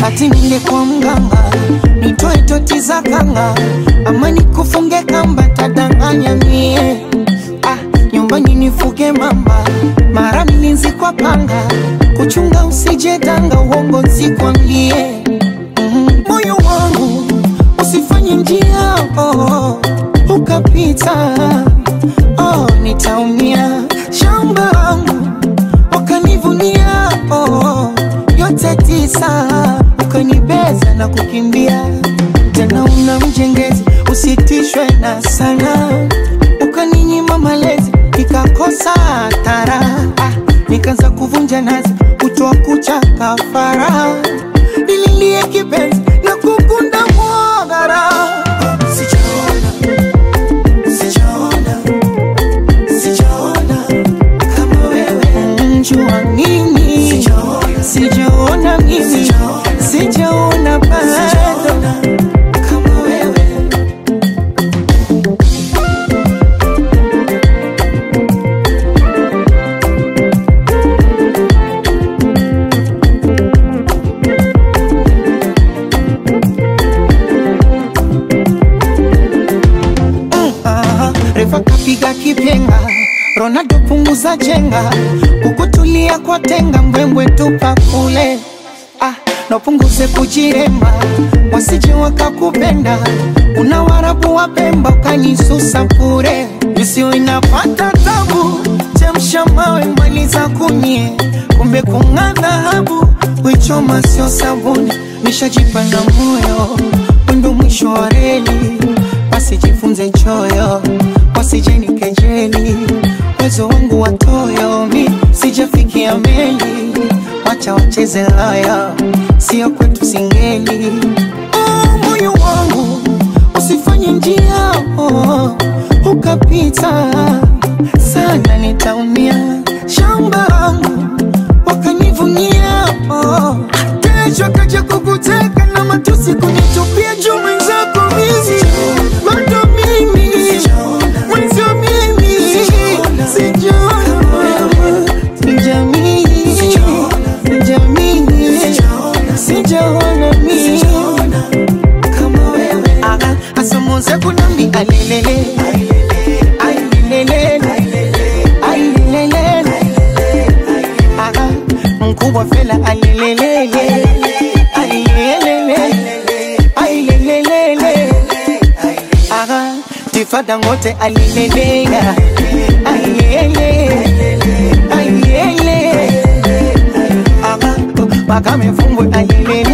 ati ninde kwa mganga nitoe toti za kanga, ama nikufunge kamba tadanganya mie. Nyumbani nifuge mamba, mara mlinzi kwa panga, kuchunga usije danga uongo nsikwambie. Moyo wangu usifanye njia ukapita, nitaumia. Shamba wangu wakanivunia yote tisa, ukanibeza na kukimbia. Tena una mjengezi usitishwe na sana, ukaninyima malezi nikakosa tara. Nikaanza kuvunja nazi kutoa kucha kafara, nililie kipenzi na kukunda mwagara. Sijaona kama wewe, njua mimi sijaona mimi, sijaona bado kama wewe. Refa kapiga kipenga, Ronaldo punguza jenga, kukutulia kwa tenga, mbwembwe tupa kule. Na punguze kujiremba, wasije wakakupenda, una warabu wa Pemba ukanisusa pure. Nisio inapata tabu, chemsha mawe maliza kunie, kumbe kung'aa dhahabu, wichoma sio sabuni. Nishajipa na moyo, wendo mwisho wa reli, wasijifunze choyo, wasije nikejeli. Wezo wangu watoyo, mi sijafikia meli, wacha wacheze laya, sio kwetu singeli. Moyo wangu usifanye njia ukapita, sana nitaumia. Shamba wangu wakanivunia, kesho kaja kukuteka na matusi kunitupia juu. Mwenzako mimi bado mimi, mwenzio mimi sijaona wewe, sijaona mimi kama wewe. Asamuze kunambi alelele, alelele, alelele, mkubwa fela alelele, alelele, alelele, tifada ngote alelele, alelele, alelele, Bakame fumbwe alelele.